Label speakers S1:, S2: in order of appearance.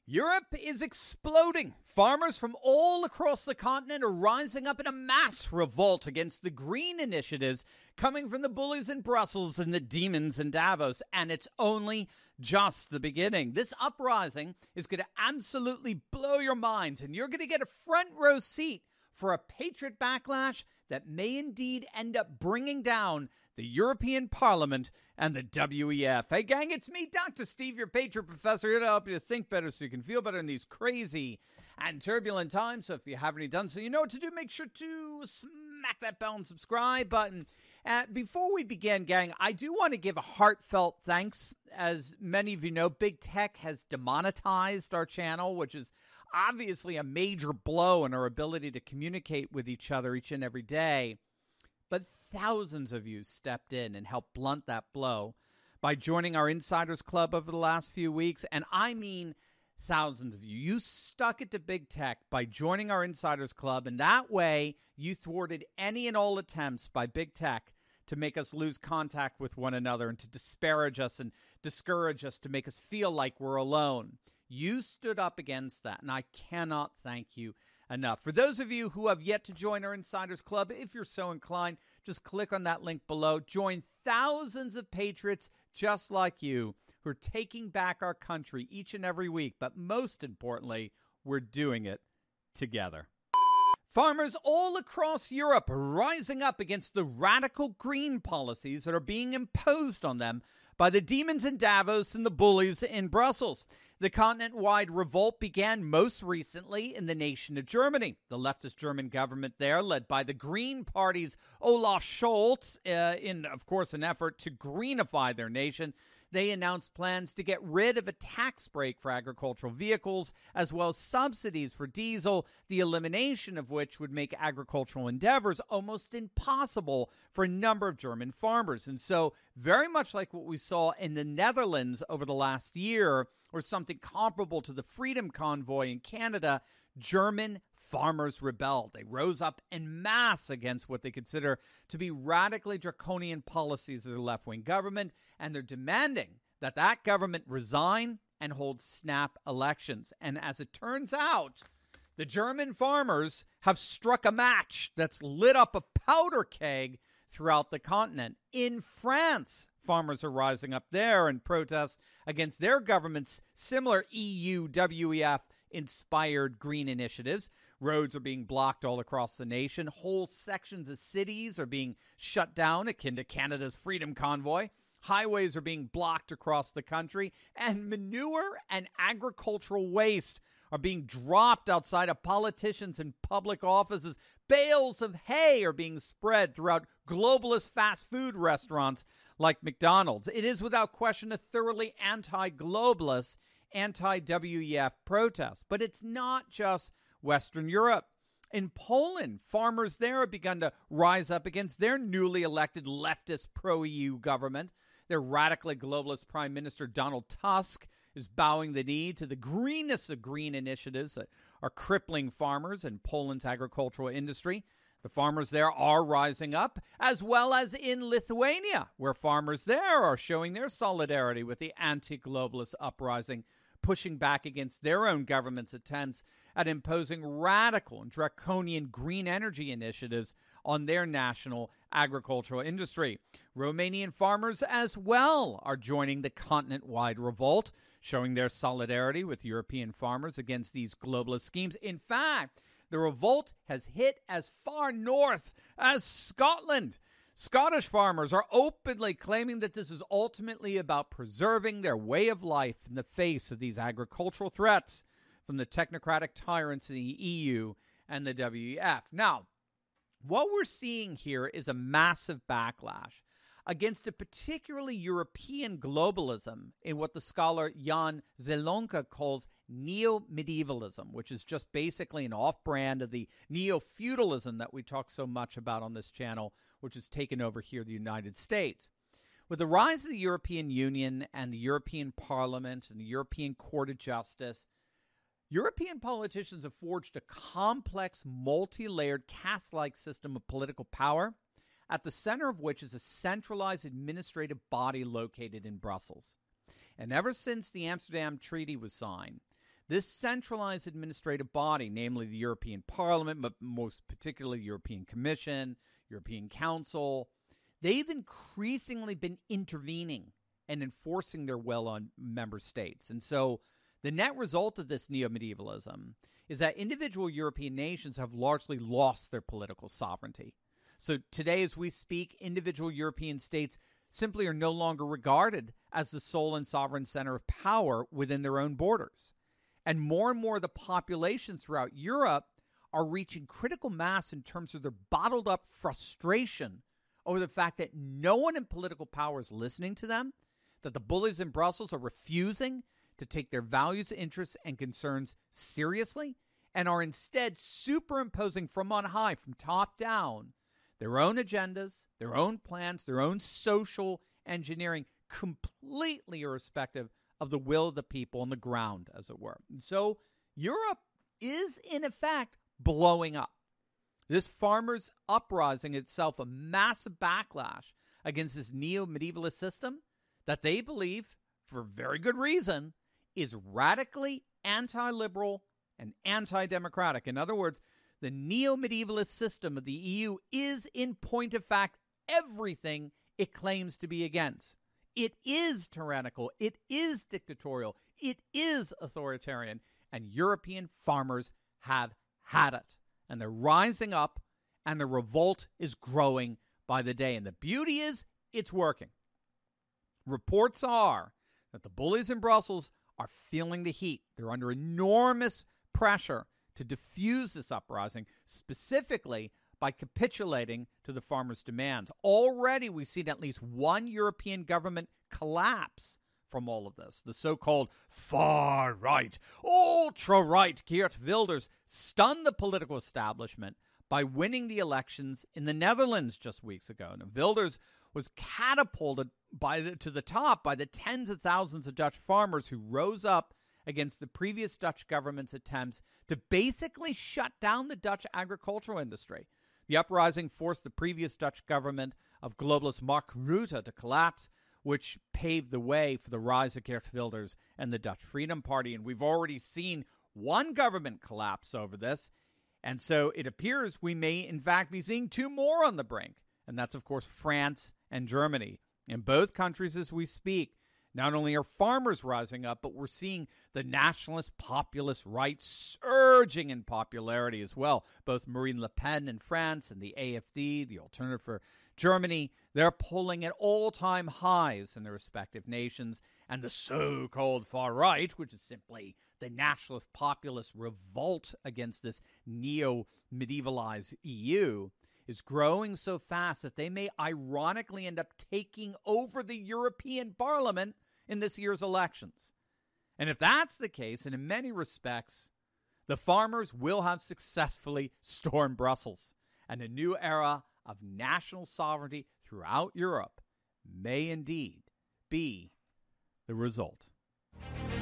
S1: Europe is exploding. Farmers from all across the continent are rising up in a mass revolt against the green initiatives coming from the bullies in Brussels and the demons in Davos, and it's only just the beginning. This uprising is going to absolutely blow your mind, and you're going to get a front row seat for a patriot backlash that may indeed end up bringing down the European Parliament and the WEF. Hey, gang, it's me, Dr. Steve, your Patriot Professor, here to help you to think better so you can feel better in these crazy and turbulent times. So if you haven't done so, you know what to do. Make sure to smack that bell and subscribe button. Before we begin, gang, I do want to give a heartfelt thanks. As many of you know, Big Tech has demonetized our channel, which is obviously a major blow in our ability to communicate with each other each and every day. But thousands of you stepped in and helped blunt that blow by joining our Insiders Club over the last few weeks. And I mean thousands of you. You stuck it to Big Tech by joining our Insiders Club. And that way, you thwarted any and all attempts by Big Tech to make us lose contact with one another and to disparage us and discourage us, to make us feel like we're alone. You stood up against that, and I cannot thank you enough. For those of you who have yet to join our Insiders Club, if you're so inclined, just click on that link below. Join thousands of patriots just like you who are taking back our country each and every week. But most importantly, we're doing it together. Farmers all across Europe are rising up against the radical green policies that are being imposed on them by the demons in Davos and the bullies in Brussels. The continent-wide revolt began most recently in the nation of Germany. The leftist German government there, led by the Green Party's Olaf Scholz, in, of course, an effort to greenify their nation, they announced plans to get rid of a tax break for agricultural vehicles, as well as subsidies for diesel, the elimination of which would make agricultural endeavors almost impossible for a number of German farmers. And so, very much like what we saw in the Netherlands over the last year, or something comparable to the Freedom Convoy in Canada, German farmers rebelled. They rose up en masse against what they consider to be radically draconian policies of the left-wing government, and they're demanding that that government resign and hold snap elections. And as it turns out, the German farmers have struck a match that's lit up a powder keg throughout the continent. In France, farmers are rising up there in protest against their government's similar EU WEF-inspired green initiatives. Roads are being blocked all across the nation. Whole sections of cities are being shut down, akin to Canada's Freedom Convoy. Highways are being blocked across the country. And manure and agricultural waste are being dropped outside of politicians and public offices. Bales of hay are being spread throughout globalist fast food restaurants like McDonald's. It is without question a thoroughly anti-globalist, anti-WEF protest. But it's not just Western Europe. In Poland, farmers there have begun to rise up against their newly elected leftist pro-EU government. Their radically globalist Prime Minister Donald Tusk is bowing the knee to the greenest of green initiatives that are crippling farmers and Poland's agricultural industry. The farmers there are rising up, as well as in Lithuania, where farmers there are showing their solidarity with the anti-globalist uprising, pushing back against their own government's attempts at imposing radical and draconian green energy initiatives on their national agricultural industry. Romanian farmers as well are joining the continent-wide revolt, showing their solidarity with European farmers against these globalist schemes. In fact, the revolt has hit as far north as Scotland. Scottish farmers are openly claiming that this is ultimately about preserving their way of life in the face of these agricultural threats from the technocratic tyrants in the EU and the WEF. Now, what we're seeing here is a massive backlash against a particularly European globalism in what the scholar Jan Zielonka calls neo-medievalism, which is just basically an off-brand of the neo-feudalism that we talk so much about on this channel, which has taken over here in the United States. With the rise of the European Union and the European Parliament and the European Court of Justice, European politicians have forged a complex, multi-layered, caste-like system of political power, at the center of which is a centralized administrative body located in Brussels. And ever since the Amsterdam Treaty was signed, This centralized administrative body, namely the European Parliament, but most particularly the European Commission, European Council, they've increasingly been intervening and enforcing their will on member states. And so the net result of this neo-medievalism is that individual European nations have largely lost their political sovereignty. So today, as we speak, individual European states simply are no longer regarded as the sole and sovereign center of power within their own borders. And more of the populations throughout Europe are reaching critical mass in terms of their bottled up frustration over the fact that no one in political power is listening to them, that the bullies in Brussels are refusing to take their values, interests, and concerns seriously, and are instead superimposing from on high, from top down, their own agendas, their own plans, their own social engineering, completely irrespective of the will of the people on the ground, as it were. And so Europe is, in effect, blowing up. This farmers' uprising itself a massive backlash against this neo-medievalist system that they believe, for very good reason, is radically anti-liberal and anti-democratic. In other words, the neo-medievalist system of the EU is, in point of fact, everything it claims to be against. It is tyrannical. It is dictatorial. It is authoritarian. And European farmers have had it. And they're rising up, and the revolt is growing by the day. And the beauty is, it's working. Reports are that the bullies in Brussels are feeling the heat. They're under enormous pressure to diffuse this uprising, specifically by capitulating to the farmers' demands. Already, we've seen at least one European government collapse from all of this. The so-called far-right, ultra-right Geert Wilders stunned the political establishment by winning the elections in the Netherlands just weeks ago. Now, Wilders was catapulted to the top by the tens of thousands of Dutch farmers who rose up against the previous Dutch government's attempts to basically shut down the Dutch agricultural industry. The uprising forced the previous Dutch government of globalist Mark Rutte to collapse, which paved the way for the rise of Geert Wilders and the Dutch Freedom Party. And we've already seen one government collapse over this. And so it appears we may, in fact, be seeing two more on the brink. And that's, of course, France and Germany. In both countries as we speak, not only are farmers rising up, but we're seeing the nationalist populist right surging in popularity as well. Both Marine Le Pen in France and the AfD, the Alternative for Germany, they're pulling at all-time highs in their respective nations. And the so-called far right, which is simply the nationalist populist revolt against this neo-medievalized EU, is growing so fast that they may ironically end up taking over the European Parliament in this year's elections. And if that's the case, and in many respects, the farmers will have successfully stormed Brussels, and a new era of national sovereignty throughout Europe may indeed be the result.